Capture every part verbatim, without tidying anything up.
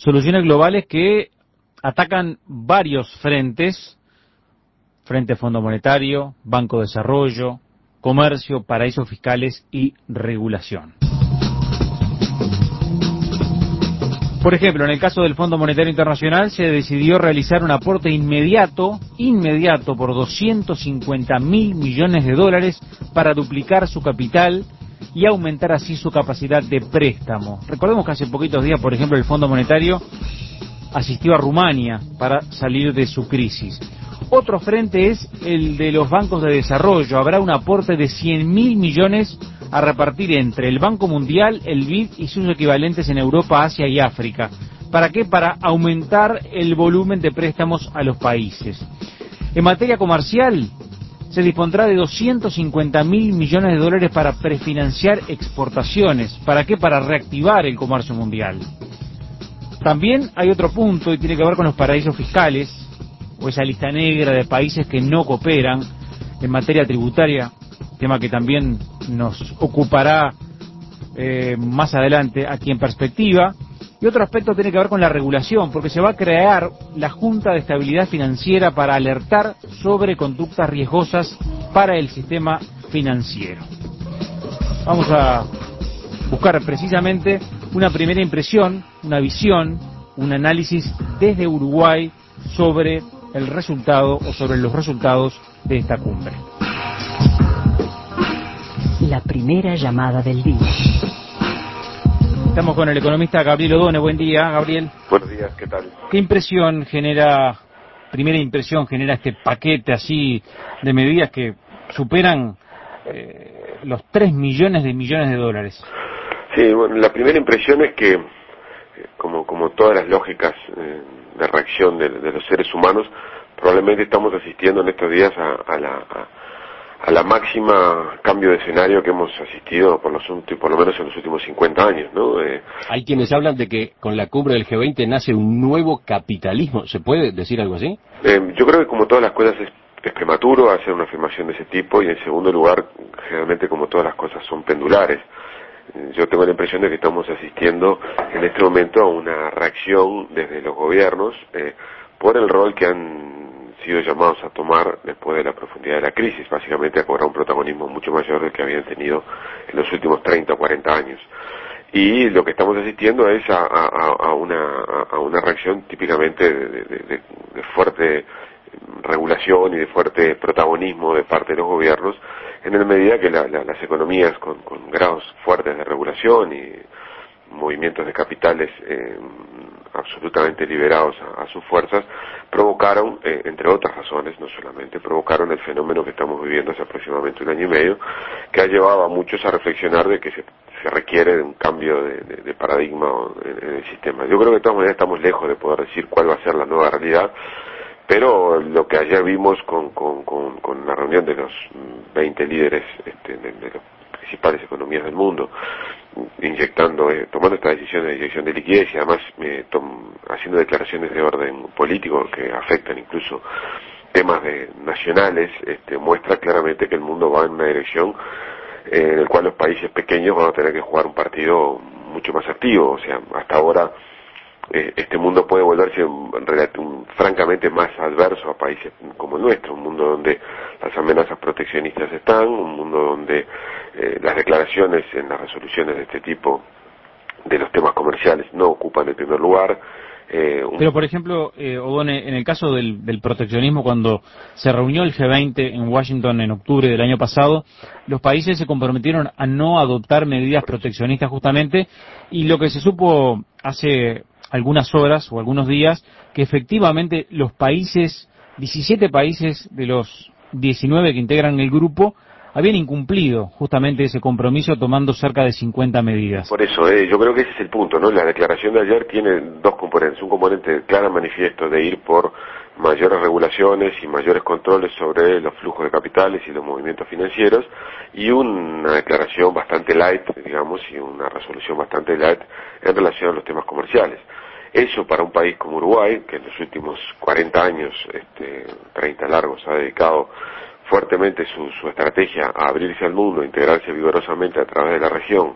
Soluciones globales que atacan varios frentes: Frente Fondo Monetario, Banco de Desarrollo, comercio, paraísos fiscales y regulación. Por ejemplo, en el caso del Fondo Monetario Internacional se decidió realizar un aporte inmediato, inmediato por doscientos cincuenta mil millones de dólares para duplicar su capital y aumentar así su capacidad de préstamo. Recordemos que hace poquitos días, por ejemplo, el Fondo Monetario asistió a Rumania para salir de su crisis. Otro frente es el de los bancos de desarrollo. Habrá un aporte de cien mil millones a repartir entre el Banco Mundial, el B I D y sus equivalentes en Europa, Asia y África. ¿Para qué? Para aumentar el volumen de préstamos a los países. En materia comercial, se dispondrá de doscientos cincuenta mil millones de dólares para prefinanciar exportaciones. ¿Para qué? Para reactivar el comercio mundial. También hay otro punto y tiene que ver con los paraísos fiscales, o esa lista negra de países que no cooperan en materia tributaria, tema que también nos ocupará eh, más adelante aquí en Perspectiva. Y otro aspecto tiene que ver con la regulación, porque se va a crear la Junta de Estabilidad Financiera para alertar sobre conductas riesgosas para el sistema financiero. Vamos a buscar precisamente una primera impresión, una visión, un análisis desde Uruguay sobre el resultado o sobre los resultados de esta cumbre. La primera llamada del día. Estamos con el economista Gabriel Odone. Buen día, Gabriel. Buenos días, ¿qué tal? ¿Qué impresión genera, primera impresión genera este paquete así de medidas que superan eh, los tres millones de millones de dólares? Sí, bueno, la primera impresión es que, como como todas las lógicas eh, de reacción de, de los seres humanos, probablemente estamos asistiendo en estos días a, a la a, a la máxima cambio de escenario que hemos asistido por los por lo menos en los últimos cincuenta años, ¿no? Eh, Hay quienes hablan de que con la cumbre del G veinte nace un nuevo capitalismo. ¿Se puede decir algo así? Eh, yo creo que como todas las cosas es, es prematuro hacer una afirmación de ese tipo, y en segundo lugar, generalmente como todas las cosas son pendulares. Yo tengo la impresión de que estamos asistiendo en este momento a una reacción desde los gobiernos eh, por el rol que han sido llamados a tomar después de la profundidad de la crisis, básicamente a cobrar un protagonismo mucho mayor del que habían tenido en los últimos treinta o cuarenta años. Y lo que estamos asistiendo es a, a, a, una, a una reacción típicamente de, de, de, de fuerte regulación y de fuerte protagonismo de parte de los gobiernos, en la medida que la, la, las economías con, con grados fuertes de regulación y movimientos de capitales eh, absolutamente liberados a, a sus fuerzas, provocaron, eh, entre otras razones, no solamente, provocaron el fenómeno que estamos viviendo hace aproximadamente un año y medio, que ha llevado a muchos a reflexionar de que se, se requiere de un cambio de, de, de paradigma en, en el sistema. Yo creo que de todas maneras estamos lejos de poder decir cuál va a ser la nueva realidad, pero lo que ayer vimos con, con, con, con la reunión de los veinte líderes este, de, de las principales economías del mundo, inyectando, eh, tomando esta decisión de inyección de liquidez y además eh, tom, haciendo declaraciones de orden político que afectan incluso temas de, nacionales, este, muestra claramente que el mundo va en una dirección eh, en la cual los países pequeños van a tener que jugar un partido mucho más activo. O sea, hasta ahora este mundo puede volverse un, un, francamente más adverso a países como el nuestro, un mundo donde las amenazas proteccionistas están, un mundo donde eh, las declaraciones en las resoluciones de este tipo de los temas comerciales no ocupan el primer lugar. Eh, un... Pero, por ejemplo, eh, Odone, en el caso del, del proteccionismo, cuando se reunió el G veinte en Washington en octubre del año pasado, los países se comprometieron a no adoptar medidas proteccionistas justamente, y lo que se supo hace algunas horas o algunos días, que efectivamente los países, diecisiete países de los diecinueve que integran el grupo, habían incumplido justamente ese compromiso tomando cerca de cincuenta medidas. Por eso, eh, yo creo que ese es el punto, ¿no? La declaración de ayer tiene dos componentes, un componente claro manifiesto de ir por mayores regulaciones y mayores controles sobre los flujos de capitales y los movimientos financieros, y una declaración bastante light, digamos, y una resolución bastante light en relación a los temas comerciales. Eso para un país como Uruguay, que en los últimos cuarenta años, este, treinta largos, ha dedicado fuertemente su, su estrategia a abrirse al mundo, a integrarse vigorosamente a través de la región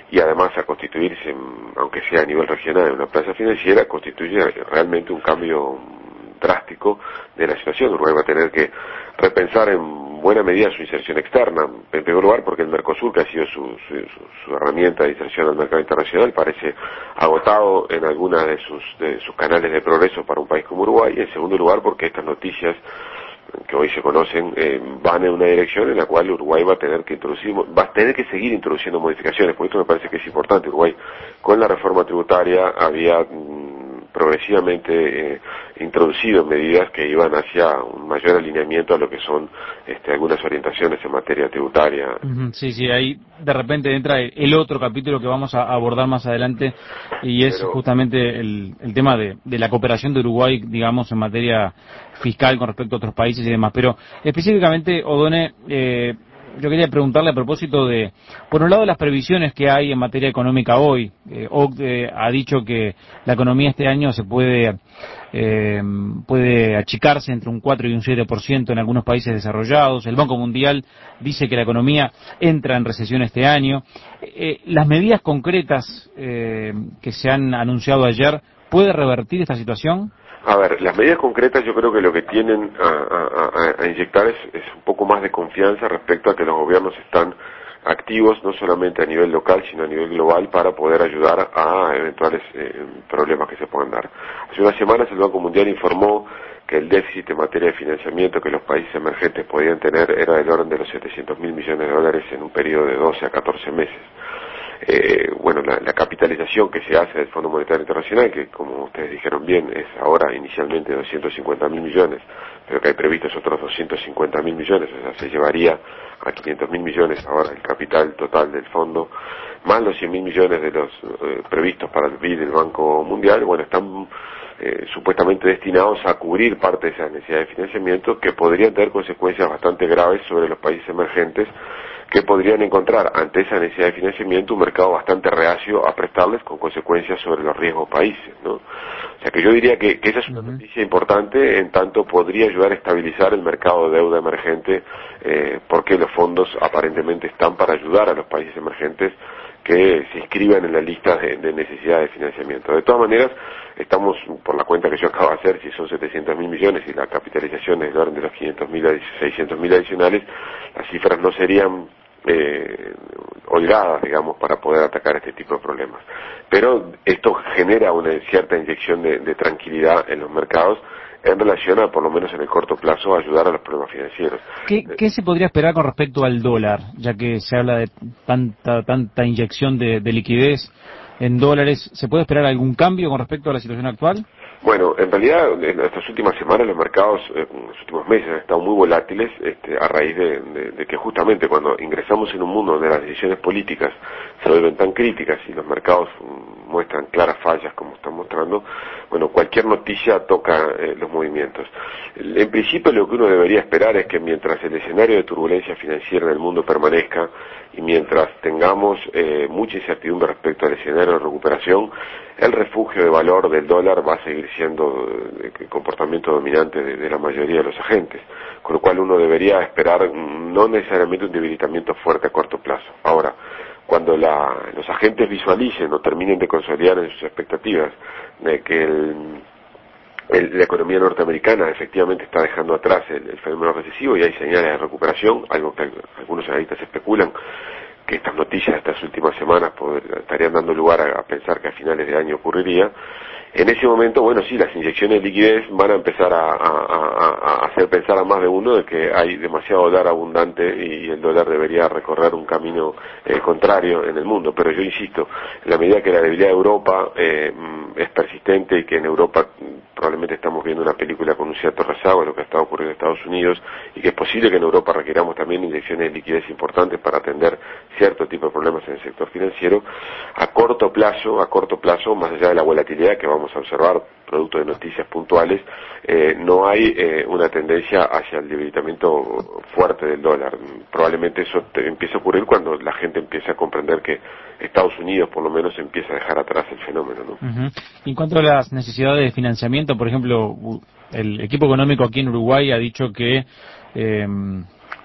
y además a constituirse, aunque sea a nivel regional, en una plaza financiera, constituye realmente un cambio drástico de la situación. Uruguay va a tener que repensar en buena medida su inserción externa, en primer lugar porque el Mercosur, que ha sido su, su, su herramienta de inserción al mercado internacional, parece agotado en algunas de sus, de sus canales de progreso para un país como Uruguay, y en segundo lugar porque estas noticias que hoy se conocen eh, van en una dirección en la cual Uruguay va a tener que introducir, va a tener que seguir introduciendo modificaciones. Por esto me parece que es importante. Uruguay, con la reforma tributaria, había mmm, progresivamente eh, introducido medidas que iban hacia un mayor alineamiento a lo que son este, algunas orientaciones en materia tributaria. Sí, sí, ahí de repente entra el otro capítulo que vamos a abordar más adelante, y es Pero... justamente el, el tema de, de la cooperación de Uruguay, digamos, en materia fiscal con respecto a otros países y demás. Pero específicamente, Odone, eh, yo quería preguntarle a propósito de, por un lado, las previsiones que hay en materia económica hoy. Eh, O C D E ha dicho que la economía este año se puede eh, puede achicarse entre un cuatro y un siete por ciento en algunos países desarrollados. El Banco Mundial dice que la economía entra en recesión este año. Eh, las medidas concretas eh, que se han anunciado ayer, ¿puede revertir esta situación? A ver, las medidas concretas yo creo que lo que tienen a, a, a inyectar es, es un poco más de confianza respecto a que los gobiernos están activos no solamente a nivel local sino a nivel global para poder ayudar a eventuales eh, problemas que se puedan dar. Hace unas semanas el Banco Mundial informó que el déficit en materia de financiamiento que los países emergentes podían tener era del orden de los setecientos mil millones de dólares en un periodo de doce a catorce meses. Eh, bueno, la, la capitalización que se hace del Fondo Monetario Internacional, que como ustedes dijeron bien, es ahora inicialmente doscientos cincuenta mil millones, pero que hay previstos otros doscientos cincuenta mil millones, o sea, se llevaría a quinientos mil millones ahora el capital total del fondo, más los cien mil millones de los eh, previstos para el B I D del Banco Mundial. Bueno, están eh, supuestamente destinados a cubrir parte de esas necesidades de financiamiento que podrían tener consecuencias bastante graves sobre los países emergentes, que podrían encontrar ante esa necesidad de financiamiento un mercado bastante reacio a prestarles, con consecuencias sobre los riesgos países, ¿no? O sea que yo diría que, que esa es una noticia importante, en tanto podría ayudar a estabilizar el mercado de deuda emergente, eh, porque los fondos aparentemente están para ayudar a los países emergentes que se inscriban en la lista de, de necesidad de financiamiento. De todas maneras, estamos, por la cuenta que yo acabo de hacer, si son setecientos mil millones y la capitalización es del orden de los quinientos mil a seiscientos mil adicionales, las cifras no serían eh, holgadas, digamos, para poder atacar este tipo de problemas. Pero esto genera una cierta inyección de, de tranquilidad en los mercados en relación a, por lo menos en el corto plazo, ayudar a los problemas financieros. ¿Qué, qué se podría esperar con respecto al dólar, ya que se habla de tanta tanta inyección de, de liquidez en dólares? ¿Se puede esperar algún cambio con respecto a la situación actual? Bueno, en realidad en estas últimas semanas los mercados, eh, en los últimos meses han estado muy volátiles este, a raíz de, de, de que justamente cuando ingresamos en un mundo donde las decisiones políticas se vuelven tan críticas y los mercados um, muestran claras fallas como están mostrando, bueno, cualquier noticia toca eh, los movimientos. En principio lo que uno debería esperar es que mientras el escenario de turbulencia financiera en el mundo permanezca y mientras tengamos eh, mucha incertidumbre respecto al escenario de recuperación, el refugio de valor del dólar va a seguir siendo el comportamiento dominante de, de la mayoría de los agentes, con lo cual uno debería esperar no necesariamente un debilitamiento fuerte a corto plazo. Ahora, cuando la, los agentes visualicen o terminen de consolidar en sus expectativas de que el, el, la economía norteamericana efectivamente está dejando atrás el, el fenómeno recesivo y hay señales de recuperación, algo que algunos analistas especulan que estas noticias de estas últimas semanas poder, estarían dando lugar a, a pensar que a finales de año ocurriría. En ese momento, bueno, sí, las inyecciones de liquidez van a empezar a, a, a, a hacer pensar a más de uno de que hay demasiado dólar abundante y el dólar debería recorrer un camino eh, contrario en el mundo. Pero yo insisto, en la medida que la debilidad de Europa eh, es persistente y que en Europa probablemente estamos viendo una película con un cierto rezago de lo que está ocurriendo en Estados Unidos y que es posible que en Europa requiramos también inyecciones de liquidez importantes para atender cierto tipo de problemas en el sector financiero, a corto plazo, a corto plazo, más allá de la volatilidad que vamos a observar producto de noticias puntuales, eh, no hay eh, una tendencia hacia el debilitamiento fuerte del dólar. Probablemente eso te, empiece a ocurrir cuando la gente empiece a comprender que Estados Unidos por lo menos empieza a dejar atrás el fenómeno, ¿no? Uh-huh. En cuanto a las necesidades de financiamiento, por ejemplo, el equipo económico aquí en Uruguay ha dicho que eh, eh,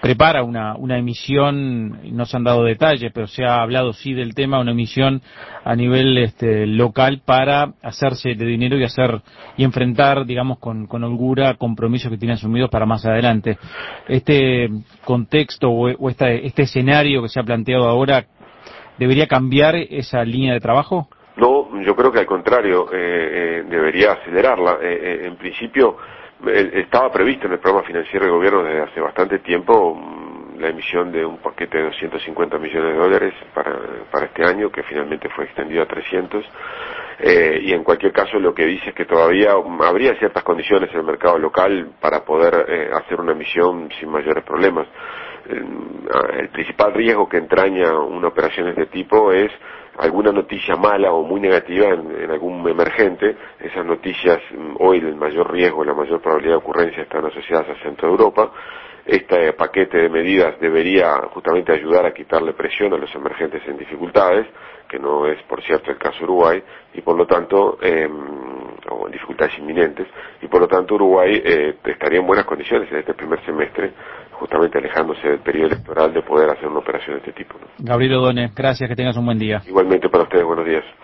prepara una, una emisión, no se han dado detalles, pero se ha hablado sí del tema, una emisión a nivel este, local para hacerse de dinero y hacer y enfrentar, digamos, con, con holgura compromisos que tienen asumidos para más adelante. Este contexto o, o esta, este escenario que se ha planteado ahora, ¿debería cambiar esa línea de trabajo? No, yo creo que al contrario, eh, eh, debería acelerarla. Eh, eh, en principio, eh, estaba previsto en el programa financiero del gobierno desde hace bastante tiempo um, la emisión de un paquete de doscientos cincuenta millones de dólares para, para este año, que finalmente fue extendido a trescientos. Eh, y en cualquier caso lo que dice es que todavía um, habría ciertas condiciones en el mercado local para poder eh, hacer una emisión sin mayores problemas. Eh, el principal riesgo que entraña una operación de este tipo es alguna noticia mala o muy negativa en, en algún emergente. Esas noticias, hoy el mayor riesgo, la mayor probabilidad de ocurrencia están asociadas al centro de Europa. Este paquete de medidas debería justamente ayudar a quitarle presión a los emergentes en dificultades, que no es por cierto el caso de Uruguay, y por lo tanto, eh, o en dificultades inminentes, y por lo tanto Uruguay eh, estaría en buenas condiciones en este primer semestre, justamente alejándose del periodo electoral, de poder hacer una operación de este tipo, ¿no? Gabriel O'Donnell, gracias, que tengas un buen día. Igualmente para ustedes, buenos días.